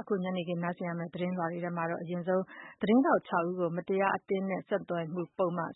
အခုညနေခင်းနားဆင်ရမယ့်သတင်းလွှာတွေထဲမှာတော့အရင်ဆုံးသတင်းထောက်6ဦးကိုမတရားအသင်းနဲ့ဆက်သွယ်မှုပုဒ်မ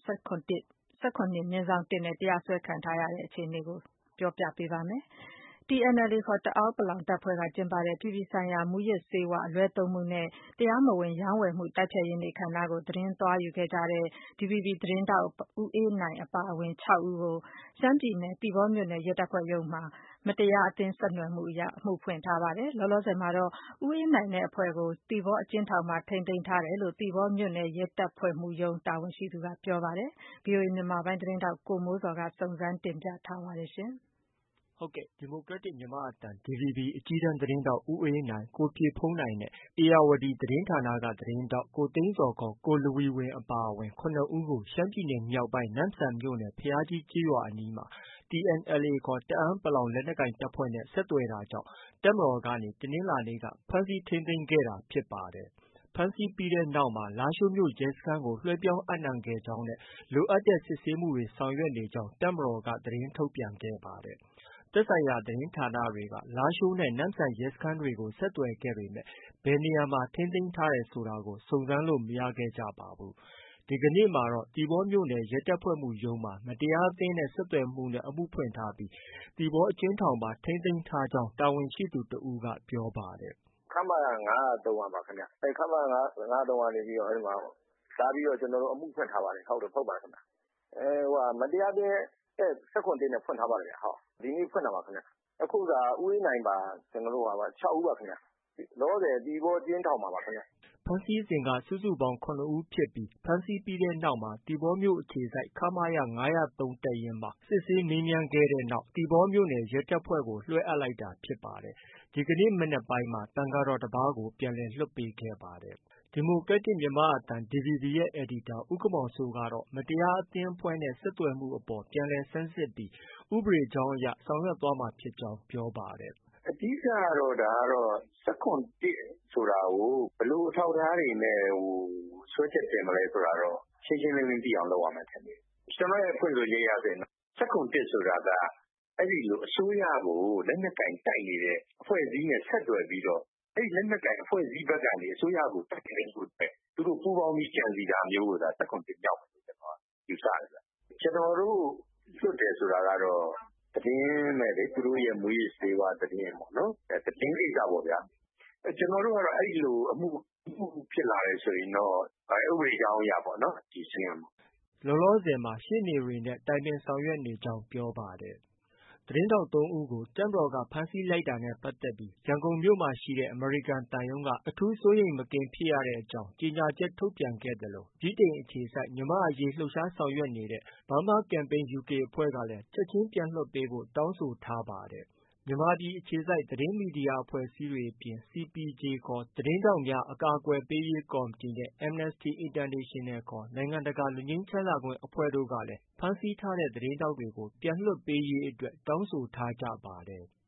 17/1နဲ့တရားစွဲခံထားရတဲ့အခြေအနေကိုပြောပြပေးပါမယ်။ TNLA ခေါ်တအာင်းပလောင်တပ်ဖွဲ့ကကျင်းပတဲ့ အပြည်ပြည်ဆိုင်ရာမူးယစ်ဆေးဝါးအလွဲသုံးမှုနဲ့တရားမဝင်ရောင်းဝယ်မှုတိုက်ဖျက်ရေးနေ့အခမ်းအနားကိုသတင်းသွားယူခဲ့ကြတဲ့ DVB သတင်းထောက်ဦးအေးနိုင်အပါအဝင်6ဦးကိုရှမ်းပြည်နယ်သီပေါမြို့နယ်ရဲတပ်ဖွဲ့ရုံးမှာမတရားအသင်းဆက်နွယ်မှုအရအမှုဖွင့်ထားပါတယ်။ လောလောဆယ်မှာတော့ဦးအေးနိုင်နဲ့အဖွဲ့ကိုသီပေါအကျဉ်းထောင်မှာထိန်းသိမ်းထားတယ်လို့သီပေါမြို့နယ်ရဲတပ်ဖွဲ့မှူးရုံးတာဝန်ရှိသူကပြောပါတယ်။ VOA မြန်မာပိုင်းသတင်းထောက်ကိုမိုးဇော်ကစုံစမ်းတင်ပြထားပါတယ်။ဒီမိုကရက်တစ်မြန်မာ့အသံ DVB အကြီးတန်းသတင်းထောက်ဦးအေးနိုင်၊ကိုပြည့်ဘုန်းနိုင်နဲ့ ဧရာဝတီသတင်းဌာနကသတင်းထောက်ကိုသိန်းဇော်ခေါ်ကိုလဝီဝမ်အပါအဝင်၇ဦးကိုရှမ်းပြည်နယ်မြောက်ပိုင်းနမ့်ဆန်မြို့နယ်ဘုရားကြီးကျေးရွာအနီးမှာ TNLA ခေါ်တအာင်းပလောင်လက်နက်ကိုင်တပ်ဖွဲ့နဲ့ဆက်သွယ်တာကြောင့်တပ်မတော်ကနေတနင်္လာနေ့ကဖမ်းဆီးထိန်းသိမ်းခဲ့တာဖြစ်ပါတယ်။ ဖမ်းဆီးပြီးနောက်မှာလားရှိုးမြို့ရဲစခန်းကိုလွဲပြောင်းအပ်နှံခဲ့ကြောင်းနဲ့လိုအပ်တဲ့စစ်ဆေးမှုတွေဆောင်ရွက်နေကြောင်းတပ်မတော်ကသတင်းထုတ်ပြန်ခဲ့ပါတယ်။ သက်ဆိုင်ရာသတင်းဌာနတွေက လားရှိုးနဲ့နမ့်ဆန်ရဲစခန်းတွေကိုဆက်သွယ်ခဲ့ပေမဲ့ဘယ်နေရာမှာထိန်းသိမ်းထားတယ်ဆိုတာကိုစုံစမ်းလို့မရခဲ့ကြပါဘူး။ ဒီကနေ့မှာတော့သီပေါမြို့နယ်ရဲတပ်ဖွဲ့မှူးရုံးမှာမတရားအသင်းနဲ့ဆက်သွယ်မှုနဲ့အမှုဖွင့်ထားပြီး သီပေါအကျဉ်းထောင်မှာထိန်းသိမ်းထားကြောင်းတာဝန်ရှိသူတဦးကပြောပါတယ်။ “ခမရ ၅၀၃ ကပါခင်ဗျ။ ခမရ ၅၀၃ ကနေပြီးတော့ လာပြီးတော့အမှုဖွင့်ထားပါတယ်။ ဟုတ်ပါတယ်ခင်ဗျ။ မတရားအသင်း ၁၇/၁ နဲ့ဖွင့်ထားပါတယ်။ ဒီနေ့ဖွင့်တာပါခင်ဗျ။ အခုကဦးအေးနိုင်ပါ ၆ဦးပါခင်ဗျ။ လောလောဆယ်သီပေါအကျဉ်းထောင်မှာပါခင်ဗျ။ ” ဖမ်းဆီးစဉ်ကစုစုပေါင်း၇ဦးဖြစ်ပြီးဖမ်းဆီးပြီးနောက်မှာသီပေါမြို့အခြေစိုက်ခမရ ၅၀၃တပ်ရင်းမှာစစ်ဆေးမေးမြန်းခဲ့တဲ့နောက်သီပေါမြို့နယ်ရဲတပ်ဖွဲ့ကိုလွဲအပ်လိုက်တာဖြစ်ပါတယ်။ ဒီကနေ့မနက်ပိုင်းမှာသံဃာတော်တပါးကိုပြန်လည်လွှတ်ပေးခဲ့ပါတယ်။ ဒီမိုကရက်တစ်မြန်မာ့အသံ DVB ရဲ့ အယ်ဒီတာဦးခင်မောင်စိုးကတော့ မတရားအသင်းအဖွဲ့နဲ့ဆက်သွယ်မှုအပေါ်ပြန်လည်ဆန်းစစ်ပြီးဥပဒေကြောင်းအရဆောင်ရွက်သွားမှာဖြစ်ကြောင်းပြောပါတယ်။ “အဓိကကတော့ ၁၇/၁ ဆိုတာကို ဘယ်လိုအထောက်အထားတွေနဲ့စွဲချက်တင်မလဲဆိုတာတော့ ရှင်းရှင်းလင်းလင်းသိအောင်လုပ်ရမယ်ထင်တယ်။ ကျနော့်ရဲ့ဖွင့်ဆိုချက်အရဆိုရင် ၁၇/၁ ဆိုတာက အဲဒီလိုအစိုးရကိုလက်နက်ကိုင်တိုက်နေတဲ့အဖွဲ့အစည်းနဲ့ဆက်သွယ်ပြီးတော့အဲဒီလက်နက်ကိုင်အဖွဲ့အစည်းဘက်ကနေအစိုးရကိုတိုက်ခိုက်ဖို့အတွက်သူတို့ပူးပေါင်းပြီးကြံစည်တာမျိုးကို ၁၇/၁ မြောက်မယ်လို့ယူဆတယ်။ ကျနော်တို့လွှတ်တယ်ဆိုတာကတော့ သတင်းပဲလေ သူတို့ရဲ့မူးယစ်ဆေးဝါးသတင်းပေါ့နော်။ သတင်းကိစ္စပေါ့ဗျာ။ ကျနော်တို့ကတော့အဲဒီလိုအမှုဖြစ်လာတယ်ဆိုရင်တော့ ဥပဒေကြောင်းအရပေါ့နော်ဖြေရှင်းရမှာ။” လောလောဆယ်မှာရှေ့နေတွေနဲ့တိုင်ပင်ဆောင်ရွက်နေကြောင်းပြောပါတယ်။ သတင်းထောက် ၃ဦးကိုတပ်မတော်ကဖမ်းဆီးလိုက်တာနဲ့ပတ်သက်ပြီးရန်ကုန်မြို့မှာရှိတဲ့အမေရိကန်သံရုံးက အထူးစိုးရိမ်မကင်းဖြစ်ရတဲ့အကြောင်းကြေညာချက်ထုတ်ပြန်ခဲ့သလို ဗြိတိန်အခြေစိုက်မြန်မာ့အရေးလှုပ်ရှားဆောင်ရွက်နေတဲ့ Burma Campaign UK အဖွဲ့ကလည်းချက်ချင်းပြန်လွှတ်ပေးဖို့တောင်းဆိုထားပါတယ်။ မြန်မာပြည်အခြေစိုက်သတင်းမီဒီယာအဖွဲ့အစည်းတွေအပြင် CPJ ခေါ် သတင်းထောက်များအကာအကွယ်ပေးရေးကော်မတီနဲ့ Amnesty International ခေါ် နိုင်ငံတကာလွတ်ငြိမ်းချမ်းသာခွင့်အဖွဲ့တို့ကလည်းဖမ်းဆီးထားတဲ့သတင်းထောက်တွေကိုပြန်လွှတ်ပေးရေးအတွက်တောင်းဆိုထားကြပါတယ်။